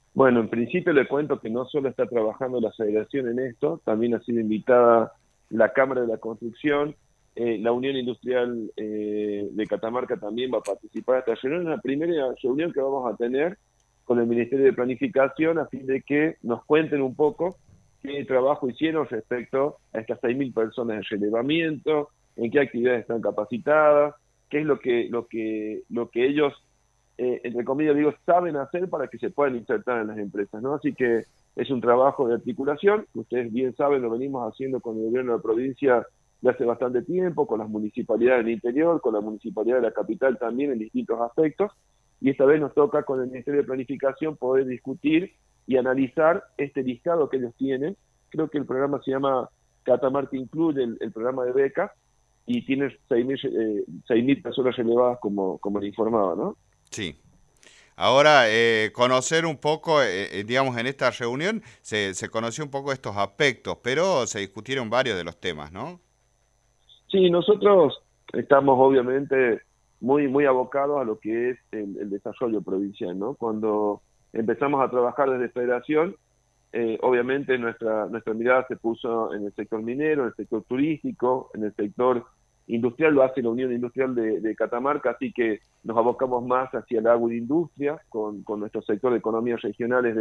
Bueno, en principio le cuento que no solo está trabajando la federación en esto, también ha sido invitada la Cámara de la Construcción, la Unión Industrial de Catamarca también va a participar de esta reunión, es la primera reunión que vamos a tener con el Ministerio de Planificación a fin de que nos cuenten un poco qué trabajo hicieron respecto a estas 6.000 personas de relevamiento, en qué actividades están capacitadas, qué es lo que ellos entre comillas digo, saben hacer para que se puedan insertar en las empresas, ¿no? Así que es un trabajo de articulación, que ustedes bien saben, lo venimos haciendo con el gobierno de la provincia de hace bastante tiempo, con las municipalidades del interior, con la municipalidad de la capital también en distintos aspectos, y esta vez nos toca con el Ministerio de Planificación poder discutir y analizar este listado que ellos tienen. Creo que el programa se llama Catamarca Incluye, el programa de becas, y tiene 6.000 personas relevadas como le informaba, ¿no? Sí. Ahora, conocer un poco, digamos, en esta reunión se conoció un poco estos aspectos, pero se discutieron varios de los temas, ¿no? Sí, nosotros estamos obviamente muy abocados a lo que es el desarrollo provincial, ¿no? Cuando empezamos a trabajar desde Federación, obviamente nuestra mirada se puso en el sector minero, en el sector turístico, en el sector industrial, lo hace la Unión Industrial de Catamarca, así que nos abocamos más hacia el agroindustria, con nuestro sector de economías regionales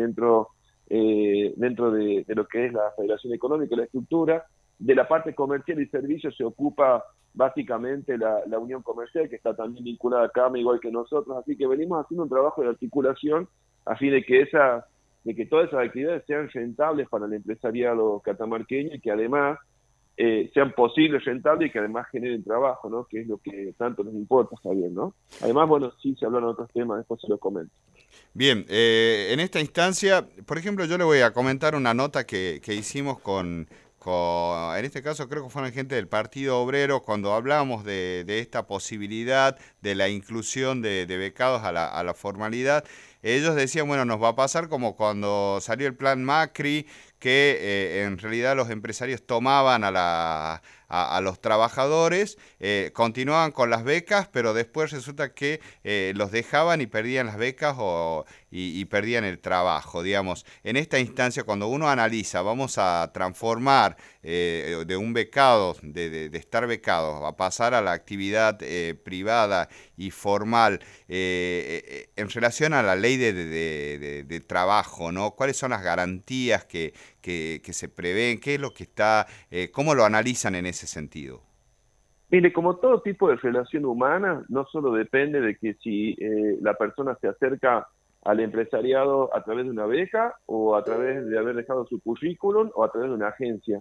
dentro de lo que es la Federación Económica y la estructura. De la parte comercial y servicios se ocupa básicamente la Unión Comercial, que está también vinculada a CAMA, igual que nosotros, así que venimos haciendo un trabajo de articulación a fin de que todas esas actividades sean rentables para el empresariado catamarqueño y que además sean posibles, rentables y que además generen trabajo, ¿no? Que es lo que tanto nos importa, Javier, ¿no? Además, bueno, sí se hablan otros temas, después se los comento. Bien, en esta instancia, por ejemplo, yo le voy a comentar una nota que hicimos en este caso creo que fueron gente del Partido Obrero, cuando hablamos de esta posibilidad de la inclusión de becados a la formalidad. Ellos decían, bueno, nos va a pasar como cuando salió el plan Macri, que en realidad los empresarios tomaban a los trabajadores, continuaban con las becas, pero después resulta que los dejaban y perdían las becas y perdían el trabajo, digamos. En esta instancia, cuando uno analiza, vamos a transformar de un becado, de estar becado, a pasar a la actividad privada y formal, en relación a la ley de trabajo, ¿no? ¿Cuáles son las garantías que se prevén? ¿Qué es lo que está, cómo lo analizan en ese sentido? Mire, como todo tipo de relación humana, no solo depende de que si la persona se acerca al empresariado a través de una beca o a través de haber dejado su currículum o a través de una agencia.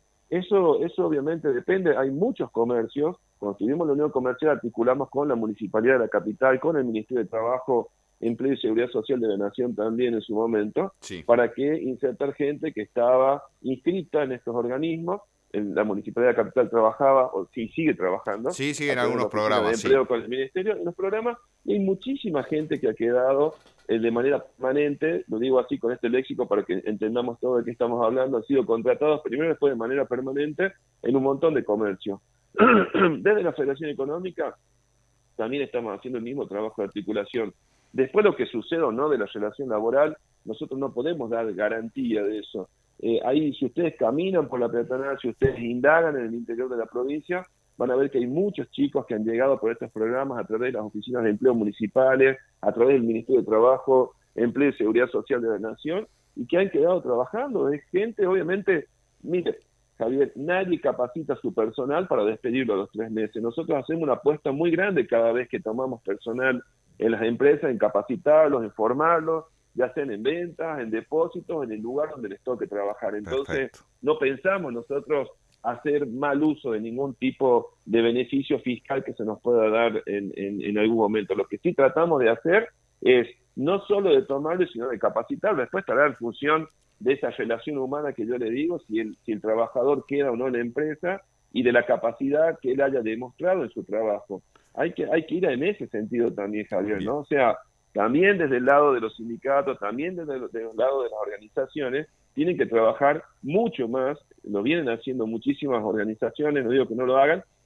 Eso obviamente depende. Hay muchos comercios. Cuando tuvimos la unión comercial articulamos con la Municipalidad de la Capital, con el Ministerio de Trabajo, Empleo y Seguridad Social de la Nación también en su momento, Sí. para que insertar gente que estaba inscrita en estos organismos. La Municipalidad de la Capital trabajaba, o sí sigue trabajando, Sí, a siguen través de la algunos Oficina de programas, sí. Empleo con el Ministerio, en los programas, y hay muchísima gente que ha quedado de manera permanente, lo digo así con este léxico para que entendamos todo de qué estamos hablando, han sido contratados primero y después de manera permanente en un montón de comercios. Desde la Federación Económica también estamos haciendo el mismo trabajo de articulación. Después lo que sucede o no de la relación laboral, nosotros no podemos dar garantía de eso. Ahí, si ustedes caminan por la peatonal, si ustedes indagan en el interior de la provincia, van a ver que hay muchos chicos que han llegado por estos programas a través de las oficinas de empleo municipales, a través del Ministerio de Trabajo, Empleo y Seguridad Social de la Nación, y que han quedado trabajando. Es gente, obviamente, mire, Javier, nadie capacita a su personal para despedirlo a los 3 meses. Nosotros hacemos una apuesta muy grande cada vez que tomamos personal en las empresas, en capacitarlos, en formarlos, ya sean en ventas, en depósitos, en el lugar donde les toque trabajar. Entonces, Perfecto. no pensamos nosotros hacer mal uso de ningún tipo de beneficio fiscal que se nos pueda dar en algún momento. Lo que sí tratamos de hacer es no solo de tomarlo, sino de capacitarlo. Después estará en función de esa relación humana que yo le digo, si el trabajador queda o no en la empresa y de la capacidad que él haya demostrado en su trabajo. Hay que ir en ese sentido también, Javier, Bien. ¿no? O sea, también desde el lado de los sindicatos, también desde el lado de las organizaciones, tienen que trabajar mucho más, lo vienen haciendo muchísimas organizaciones, no digo que no lo hagan,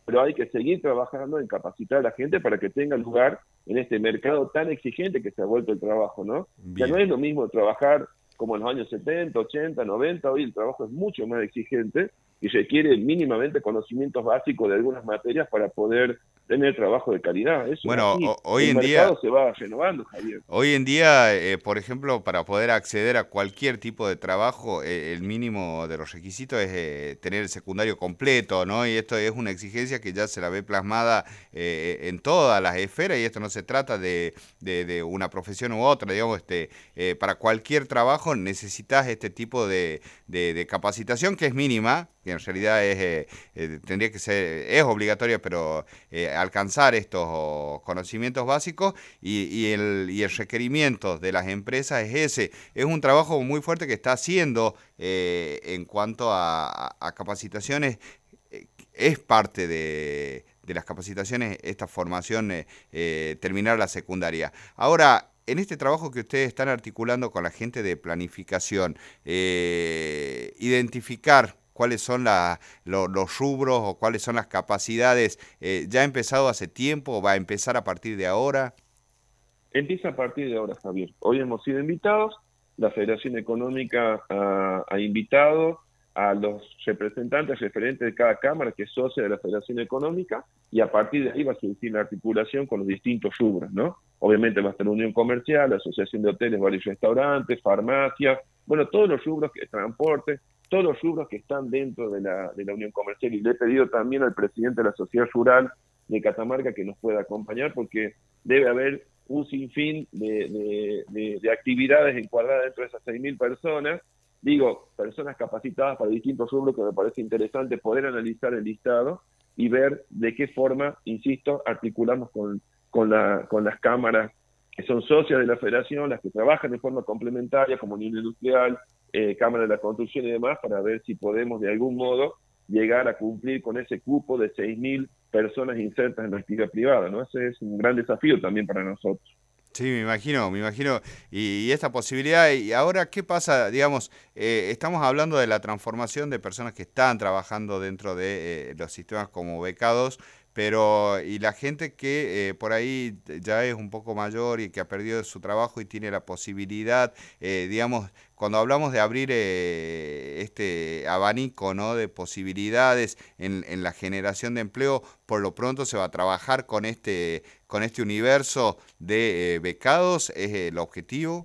pero hay que seguir trabajando en capacitar a la gente para que tenga lugar en este mercado tan exigente que se ha vuelto el trabajo, ¿no? Ya no Bien. es lo mismo trabajar como en los años 70, 80, 90, hoy el trabajo es mucho más exigente y requiere mínimamente conocimientos básicos de algunas materias para poder tener trabajo de calidad. Eso es Bueno, así. hoy El en día mercado se va renovando, Javier. Hoy en día, por ejemplo, para poder acceder a cualquier tipo de trabajo, el mínimo de los requisitos es tener el secundario completo, ¿no? Y esto es una exigencia que ya se la ve plasmada en todas las esferas, y esto no se trata de una profesión u otra, digamos, para cualquier trabajo necesitas este tipo de capacitación que es mínima, que en realidad tendría que ser, es obligatoria, pero alcanzar estos conocimientos básicos y el requerimiento de las empresas es ese. Es un trabajo muy fuerte que está haciendo en cuanto a capacitaciones. Es parte de las capacitaciones esta formación, terminar la secundaria. Ahora, en este trabajo que ustedes están articulando con la gente de planificación, identificar cuáles son los rubros o cuáles son las capacidades, ¿ya ha empezado hace tiempo o va a empezar a partir de ahora? Empieza a partir de ahora, Javier. Hoy hemos sido invitados, la Federación Económica ha invitado a los representantes referentes de cada cámara que es socia de la Federación Económica, y a partir de ahí va a surgir la articulación con los distintos rubros, ¿no? Obviamente va a estar Unión Comercial, Asociación de Hoteles, Bares y Restaurantes, farmacia, bueno, todos los rubros, que transporte, todos los rubros que están dentro de la Unión Comercial. Y le he pedido también al presidente de la Sociedad Rural de Catamarca que nos pueda acompañar, porque debe haber un sinfín de actividades encuadradas dentro de esas 6.000 personas, digo, personas capacitadas para distintos rubros, que me parece interesante poder analizar el listado y ver de qué forma, insisto, articulamos con las cámaras que son socias de la federación, las que trabajan de forma complementaria, como Unión Industrial, Cámara de la Construcción y demás, para ver si podemos de algún modo llegar a cumplir con ese cupo de 6.000 personas insertas en la actividad privada, ¿no? Ese es un gran desafío también para nosotros. Sí, me imagino, me imagino. Y esta posibilidad, y ahora, ¿qué pasa? Digamos, estamos hablando de la transformación de personas que están trabajando dentro de los sistemas como becados, pero y la gente que por ahí ya es un poco mayor y que ha perdido su trabajo y tiene la posibilidad, digamos, cuando hablamos de abrir este abanico, ¿no?, de posibilidades en la generación de empleo, por lo pronto se va a trabajar con este universo de becados, ¿es el objetivo?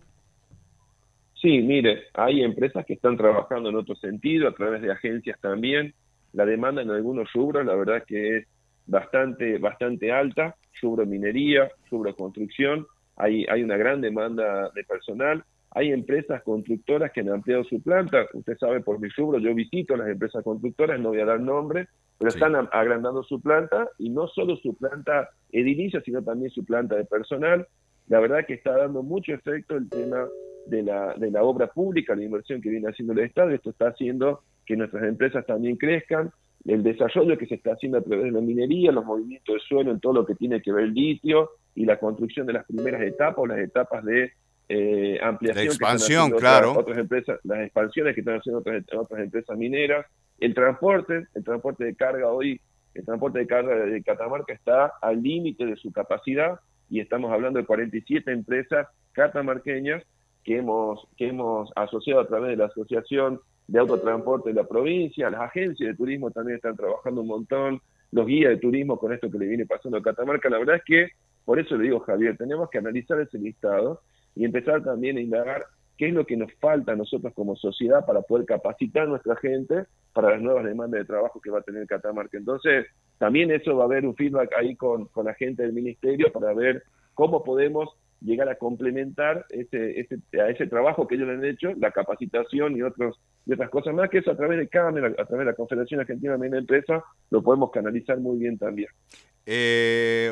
Sí, mire, hay empresas que están trabajando en otro sentido, a través de agencias también. La demanda en algunos rubros, la verdad que es bastante alta, rubro minería, rubro construcción, hay una gran demanda de personal. Hay empresas constructoras que han ampliado su planta. Usted sabe, por mi rubro, yo visito las empresas constructoras, no voy a dar nombre, pero Sí. están agrandando su planta, y no solo su planta edilicia, sino también su planta de personal. La verdad que está dando mucho efecto el tema de la obra pública, la inversión que viene haciendo el Estado. Esto está haciendo que nuestras empresas también crezcan, el desarrollo que se está haciendo a través de la minería, los movimientos de suelo en todo lo que tiene que ver el litio, y la construcción de las primeras etapas, o las etapas de La ampliación que están expansión, haciendo claro. otras empresas, las expansiones que están haciendo otras empresas mineras, el transporte de carga hoy, el transporte de carga de Catamarca está al límite de su capacidad, y estamos hablando de 47 empresas catamarqueñas que hemos asociado a través de la Asociación de Autotransporte de la provincia. Las agencias de turismo también están trabajando un montón, los guías de turismo, con esto que le viene pasando a Catamarca. La verdad es que, por eso le digo, Javier, tenemos que analizar ese listado y empezar también a indagar qué es lo que nos falta a nosotros como sociedad para poder capacitar a nuestra gente para las nuevas demandas de trabajo que va a tener Catamarca. Entonces, también eso va a haber un feedback ahí con la gente del ministerio, para ver cómo podemos llegar a complementar a ese trabajo que ellos le han hecho, la capacitación y otras cosas más, que eso a través de Cámara, a través de la Confederación Argentina de Empresas, lo podemos canalizar muy bien también. Eh,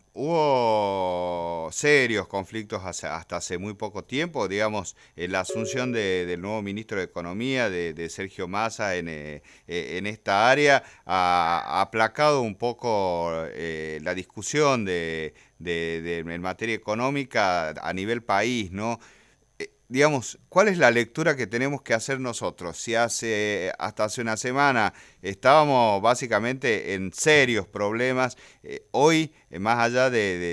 Hubo serios conflictos hasta hace muy poco tiempo, digamos, la asunción del nuevo ministro de Economía, de Sergio Massa, en esta área, ha aplacado un poco la discusión en materia económica a nivel país, ¿no? digamos, ¿cuál es la lectura que tenemos que hacer nosotros? Si hasta hace una semana estábamos básicamente en serios problemas, hoy, más allá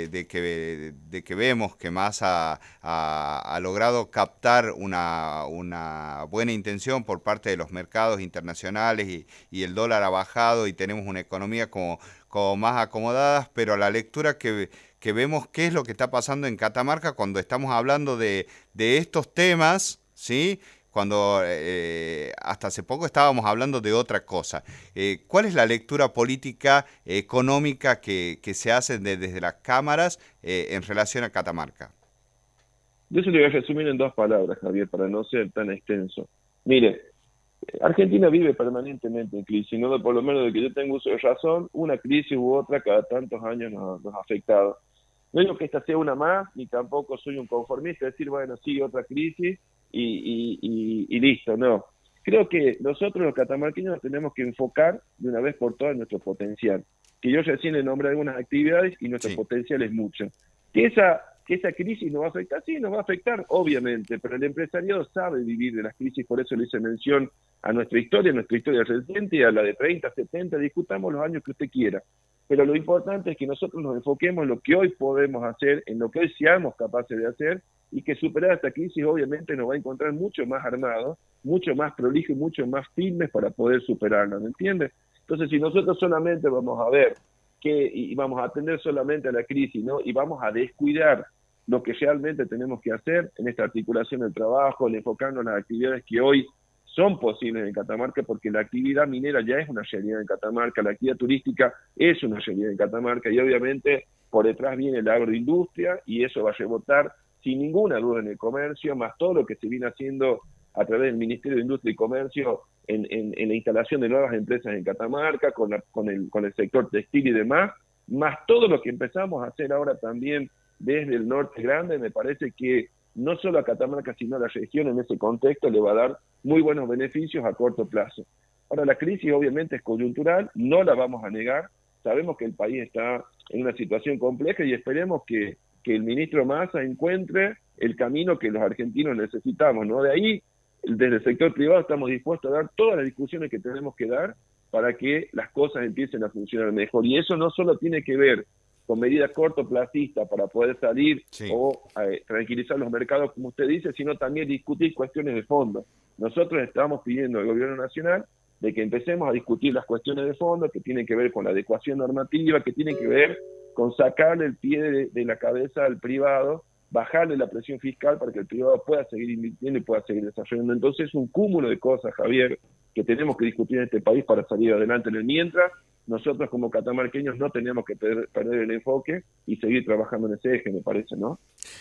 de que vemos que Massa ha logrado captar una buena intención por parte de los mercados internacionales y el dólar ha bajado y tenemos una economía como más acomodadas, pero la lectura que vemos qué es lo que está pasando en Catamarca cuando estamos hablando de estos temas, ¿sí? Cuando hasta hace poco estábamos hablando de otra cosa. ¿Cuál es la lectura política, económica que se hace desde las cámaras en relación a Catamarca? Yo se lo voy a resumir en dos palabras, Javier, para no ser tan extenso. Mire, Argentina vive permanentemente en crisis, ¿no? Por lo menos de que yo tengo uso de razón, una crisis u otra cada tantos años nos ha afectado. No digo que esta sea una más, ni tampoco soy un conformista, decir, bueno, sí, otra crisis y listo, no. Creo que nosotros los catamarqueños nos tenemos que enfocar de una vez por todas en nuestro potencial. Que yo recién le nombré algunas actividades y nuestro Sí. potencial es mucho. Que esa crisis nos va a afectar, sí, nos va a afectar, obviamente, pero el empresariado sabe vivir de las crisis, por eso le hice mención a nuestra historia reciente, a la de 30, 70, discutamos los años que usted quiera. Pero lo importante es que nosotros nos enfoquemos en lo que hoy podemos hacer, en lo que hoy seamos capaces de hacer, y que superar esta crisis obviamente nos va a encontrar mucho más armados, mucho más prolijos y mucho más firmes para poder superarla, ¿me entiendes? Entonces, si nosotros solamente vamos a ver y vamos a atender solamente a la crisis, ¿no? Y vamos a descuidar lo que realmente tenemos que hacer en esta articulación del trabajo, en enfocarnos en las actividades que hoy son posibles en Catamarca, porque la actividad minera ya es una realidad en Catamarca, la actividad turística es una realidad en Catamarca, y obviamente por detrás viene la agroindustria, y eso va a rebotar sin ninguna duda en el comercio, más todo lo que se viene haciendo a través del Ministerio de Industria y Comercio en la instalación de nuevas empresas en Catamarca, con el sector textil y demás, más todo lo que empezamos a hacer ahora también desde el norte grande. Me parece que no solo a Catamarca, sino a la región en ese contexto le va a dar muy buenos beneficios a corto plazo. Ahora, la crisis obviamente es coyuntural, no la vamos a negar, sabemos que el país está en una situación compleja y esperemos que el ministro Massa encuentre el camino que los argentinos necesitamos, ¿no? De ahí, desde el sector privado estamos dispuestos a dar todas las discusiones que tenemos que dar para que las cosas empiecen a funcionar mejor. Y eso no solo tiene que ver con medidas cortoplacistas para poder salir Sí. o tranquilizar los mercados, como usted dice, sino también discutir cuestiones de fondo. Nosotros estamos pidiendo al gobierno nacional de que empecemos a discutir las cuestiones de fondo que tienen que ver con la adecuación normativa, que tienen que ver con sacarle el pie de la cabeza al privado, bajarle la presión fiscal para que el privado pueda seguir invirtiendo y pueda seguir desarrollando. Entonces es un cúmulo de cosas, Javier, que tenemos que discutir en este país para salir adelante. En el mientras, nosotros como catamarqueños no tenemos que perder el enfoque y seguir trabajando en ese eje, me parece, ¿no?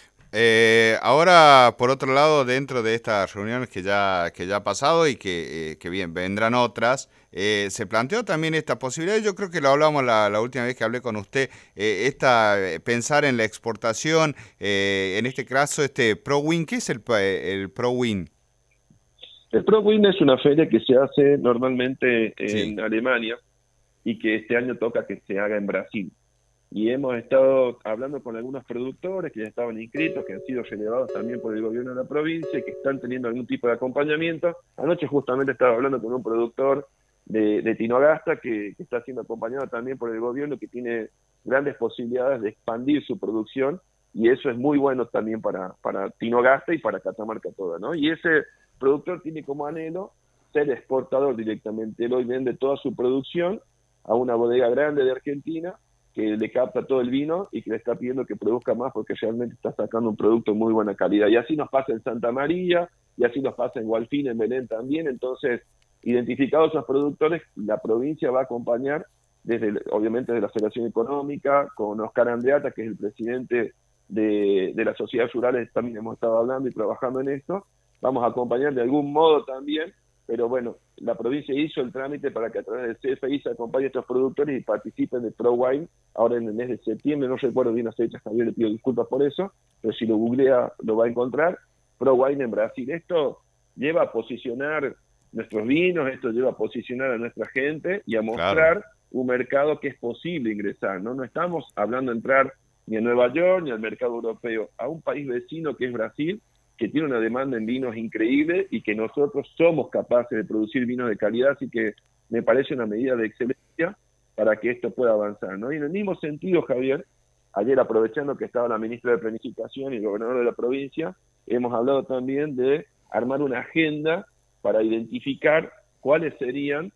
Ahora, por otro lado, dentro de estas reuniones que ya ha pasado y que bien, vendrán otras, se planteó también esta posibilidad, yo creo que lo hablamos la última vez que hablé con usted, pensar en la exportación, en este caso, ProWin. ¿Qué es el ProWin? El ProWin es una feria que se hace normalmente Sí, en Alemania y que este año toca que se haga en Brasil. Y hemos estado hablando con algunos productores que ya estaban inscritos, que han sido relevados también por el gobierno de la provincia, que están teniendo algún tipo de acompañamiento. Anoche justamente estaba hablando con un productor de Tinogasta que está siendo acompañado también por el gobierno, que tiene grandes posibilidades de expandir su producción, y eso es muy bueno también para Tinogasta y para Catamarca toda, ¿no? Y ese productor tiene como anhelo ser exportador directamente. Él hoy vende toda su producción a una bodega grande de Argentina, que le capta todo el vino y que le está pidiendo que produzca más porque realmente está sacando un producto de muy buena calidad. Y así nos pasa en Santa María, y así nos pasa en Gualfín, en Belén también. Entonces, identificados esos productores, la provincia va a acompañar, obviamente de la Federación Económica, con Oscar Andreata, que es el presidente de las sociedades rurales, también hemos estado hablando y trabajando en esto. Vamos a acompañar de algún modo también, pero bueno, la provincia hizo el trámite para que a través del CFI se acompañe a estos productores y participen de ProWine ahora en el mes de septiembre. No recuerdo bien las fechas, Javier, le pido disculpas por eso, pero si lo googlea lo va a encontrar. ProWine en Brasil. Esto lleva a posicionar nuestros vinos, esto lleva a posicionar a nuestra gente y a claro. mostrar un mercado que es posible ingresar, ¿no? No estamos hablando de entrar ni a Nueva York ni al mercado europeo, a un país vecino que es Brasil, que tiene una demanda en vinos increíble y que nosotros somos capaces de producir vinos de calidad, así que me parece una medida de excelencia para que esto pueda avanzar, ¿no? Y en el mismo sentido, Javier, ayer aprovechando que estaba la ministra de Planificación y el gobernador de la provincia, hemos hablado también de armar una agenda para identificar cuáles serían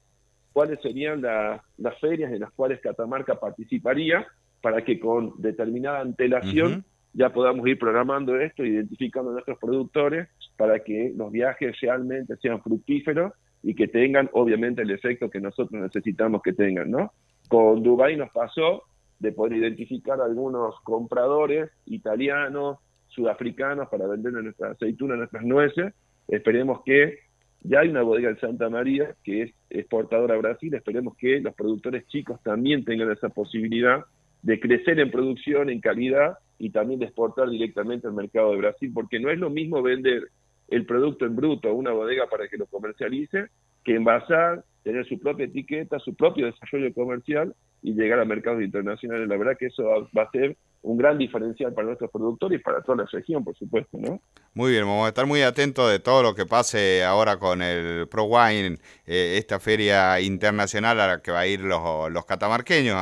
las ferias en las cuales Catamarca participaría, para que con determinada antelación ya podamos ir programando esto, identificando a nuestros productores, para que los viajes realmente sean fructíferos y que tengan, obviamente, el efecto que nosotros necesitamos que tengan, ¿no? Con Dubái nos pasó de poder identificar algunos compradores italianos, sudafricanos, para vender nuestras aceitunas, nuestras nueces. Esperemos que ya hay una bodega en Santa María que es exportadora a Brasil, esperemos que los productores chicos también tengan esa posibilidad de crecer en producción, en calidad, y también de exportar directamente al mercado de Brasil, porque no es lo mismo vender el producto en bruto a una bodega para que lo comercialice, que envasar, tener su propia etiqueta, su propio desarrollo comercial y llegar a mercados internacionales. La verdad que eso va a ser un gran diferencial para nuestros productores y para toda la región, por supuesto, ¿no? Muy bien, vamos a estar muy atentos de todo lo que pase ahora con el ProWine, esta feria internacional a la que va a ir los catamarqueños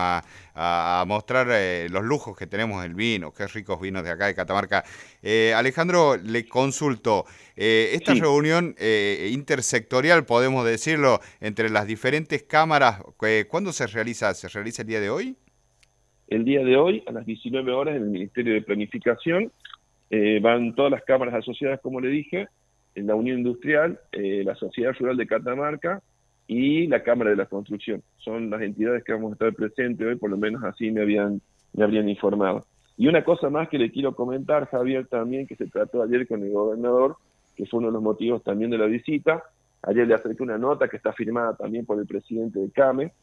a mostrar los lujos que tenemos del vino, qué ricos vinos de acá de Catamarca. Alejandro, le consulto, esta reunión intersectorial, podemos decirlo, entre las diferentes cámaras, ¿cuándo se realiza? ¿Se realiza el día de hoy? El día de hoy, a las 19 horas, en el Ministerio de Planificación, van todas las cámaras asociadas, como le dije, en la Unión Industrial, la Sociedad Rural de Catamarca y la Cámara de la Construcción. Son las entidades que vamos a estar presentes hoy, por lo menos así me habrían informado. Y una cosa más que le quiero comentar, Javier, también, que se trató ayer con el gobernador, que fue uno de los motivos también de la visita. Ayer le acerqué una nota que está firmada también por el presidente de CAME.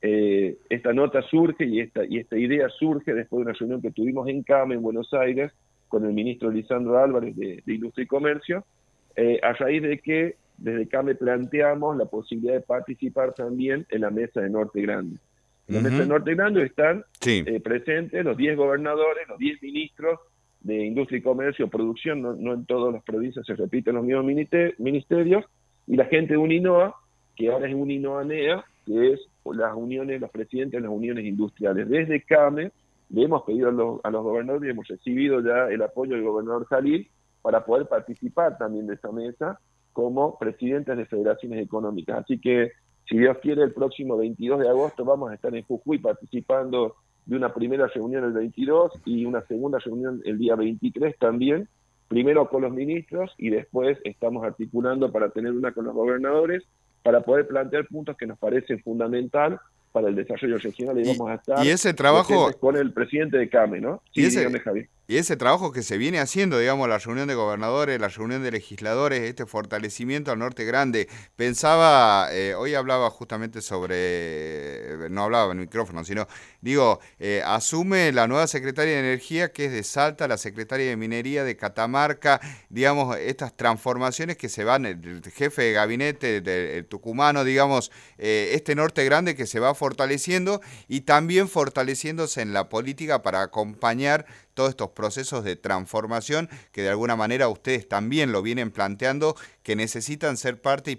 Esta nota surge y esta idea surge después de una reunión que tuvimos en CAME, en Buenos Aires, con el ministro Lisandro Álvarez de Industria y Comercio, a raíz de que desde CAME planteamos la posibilidad de participar también en la mesa de Norte Grande. En la mesa de Norte Grande están presentes los 10 gobernadores, los 10 ministros de Industria y Comercio, Producción, no en todas las provincias se repiten los mismos ministerios, y la gente de UNINOA, que ahora es UNINOA-NEA, que es los presidentes de las uniones industriales. Desde CAME le hemos pedido a los gobernadores y hemos recibido ya el apoyo del gobernador Jalil para poder participar también de esa mesa como presidentes de federaciones económicas. Así que, si Dios quiere, el próximo 22 de agosto vamos a estar en Jujuy participando de una primera reunión el 22 y una segunda reunión el día 23 también, primero con los ministros y después estamos articulando para tener una con los gobernadores para poder plantear puntos que nos parecen fundamental para el desarrollo regional y vamos a estar y ese trabajo con el presidente de CAME, ¿no? Sí, dígame, Javier. Y ese trabajo que se viene haciendo, digamos, la reunión de gobernadores, la reunión de legisladores, este fortalecimiento al Norte Grande. Pensaba, hoy hablaba justamente sobre, no hablaba en el micrófono, sino, digo, asume la nueva secretaria de Energía, que es de Salta, la secretaria de Minería de Catamarca, digamos, estas transformaciones que se van, el jefe de gabinete del tucumano, digamos, este Norte Grande que se va fortaleciendo y también fortaleciéndose en la política para acompañar todos estos procesos de transformación que de alguna manera ustedes también lo vienen planteando, que necesitan ser parte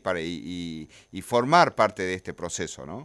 y formar parte de este proceso, ¿no?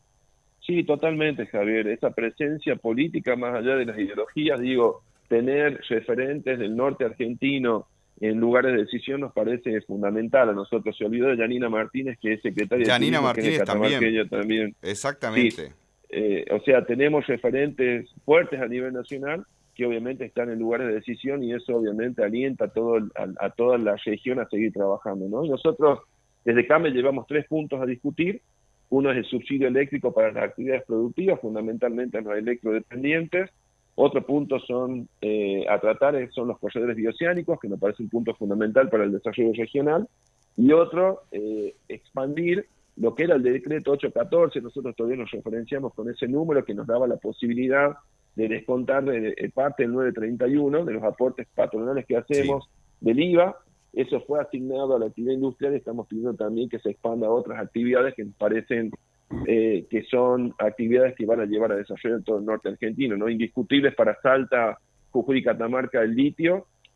Sí, totalmente, Javier. Esa presencia política, más allá de las ideologías, digo, tener referentes del norte argentino en lugares de decisión nos parece fundamental. A nosotros se olvidó de Yanina Martínez, que es secretaria de Turismo, Martínez, que es de Catamarqueña también. Exactamente. Sí. O sea, tenemos referentes fuertes a nivel nacional que obviamente están en lugares de decisión y eso obviamente alienta a toda la región a seguir trabajando, ¿no? Y nosotros desde CAME llevamos 3 puntos a discutir. Uno es el subsidio eléctrico para las actividades productivas, fundamentalmente a los electrodependientes. Otro punto son a tratar son los corredores bioceánicos, que nos parece un punto fundamental para el desarrollo regional. Y otro, expandir lo que era el decreto 814, nosotros todavía nos referenciamos con ese número que nos daba la posibilidad de descontar parte del 931, de los aportes patronales que hacemos del IVA. Eso fue asignado a la actividad industrial y estamos pidiendo también que se expanda a otras actividades que nos parecen que son actividades que van a llevar a desarrollo en todo el norte argentino, ¿no? Indiscutibles para Salta, Jujuy y Catamarca el litio,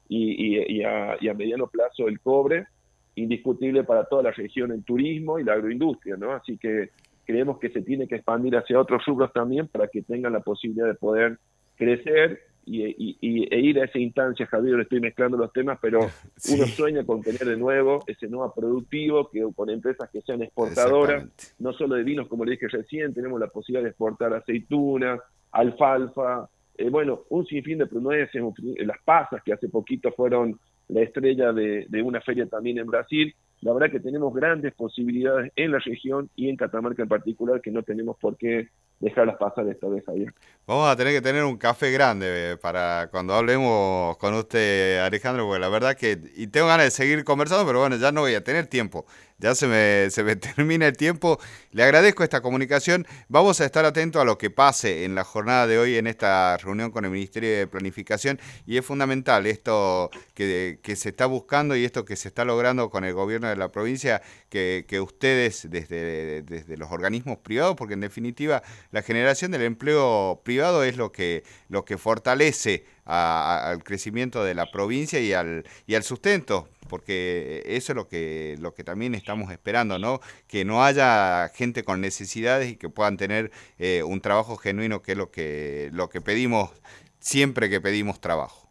y a mediano plazo el cobre, indiscutible para toda la región en turismo y la agroindustria, ¿no? Así que creemos que se tiene que expandir hacia otros rubros también para que tengan la posibilidad de poder crecer e ir a esa instancia. Javier, le estoy mezclando los temas, pero Sí, uno sueña con tener de nuevo ese nuevo productivo, que con empresas que sean exportadoras, exactamente. no solo de vinos, como le dije recién, tenemos la posibilidad de exportar aceitunas, alfalfa, bueno, un sinfín de nueces, las pasas, que hace poquito fueron la estrella de una feria también en Brasil. La verdad que tenemos grandes posibilidades en la región y en Catamarca en particular, que no tenemos por qué dejarlas pasar esta vez, Javier. Vamos a tener que tener un café grande para cuando hablemos con usted, Alejandro, porque la verdad que, y tengo ganas de seguir conversando, pero bueno, ya no voy a tener tiempo. Ya se me termina el tiempo. Le agradezco esta comunicación. Vamos a estar atentos a lo que pase en la jornada de hoy en esta reunión con el Ministerio de Planificación, y es fundamental esto que se está buscando y esto que se está logrando con el gobierno de la provincia, que ustedes desde los organismos privados, porque en definitiva la generación del empleo privado es lo que fortalece al crecimiento de la provincia y al sustento, porque eso es lo que también estamos esperando, ¿no? Que no haya gente con necesidades y que puedan tener un trabajo genuino, que es lo que pedimos siempre que pedimos trabajo.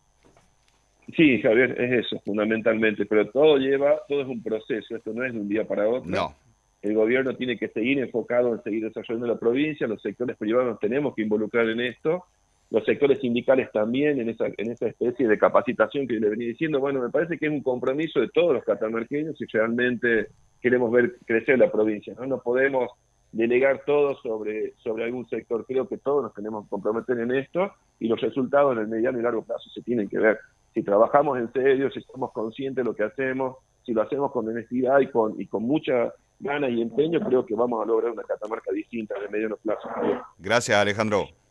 Sí, Javier, es eso, fundamentalmente, pero todo es un proceso, esto no es de un día para otro. No, El gobierno tiene que seguir enfocado en seguir desarrollando la provincia, los sectores privados nos tenemos que involucrar en esto, los sectores sindicales también en esa especie de capacitación que le venía diciendo. Bueno, me parece que es un compromiso de todos los catamarqueños si realmente queremos ver crecer la provincia, ¿no? No podemos delegar todo sobre algún sector. Creo que todos nos tenemos que comprometer en esto y los resultados en el mediano y largo plazo se tienen que ver. Si trabajamos en serio, si somos conscientes de lo que hacemos, si lo hacemos con honestidad y con mucha ganas y empeño, creo que vamos a lograr una Catamarca distinta en el mediano plazo. gracias, Alejandro.